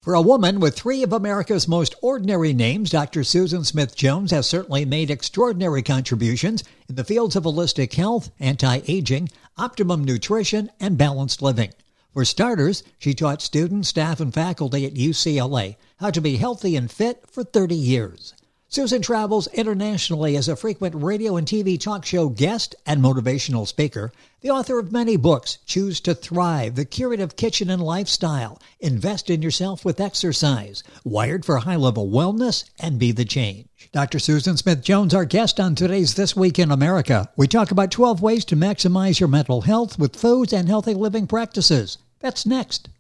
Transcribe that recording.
For a woman with three of America's most ordinary names, Dr. Susan Smith Jones has certainly made extraordinary contributions in the fields of holistic health, anti-aging, optimum nutrition, and balanced living. For starters, she taught students, staff, and faculty at UCLA how to be healthy and fit for 30 years. Susan travels internationally as a frequent radio and TV talk show guest and motivational speaker, the author of many books: Choose to Thrive, The Curative Kitchen and Lifestyle, Invest in Yourself with Exercise, Wired for High-Level Wellness, and Be the Change. Dr. Susan Smith Jones, our guest on today's This Week in America. We talk about 12 ways to maximize your mental health with foods and healthy living practices. That's next.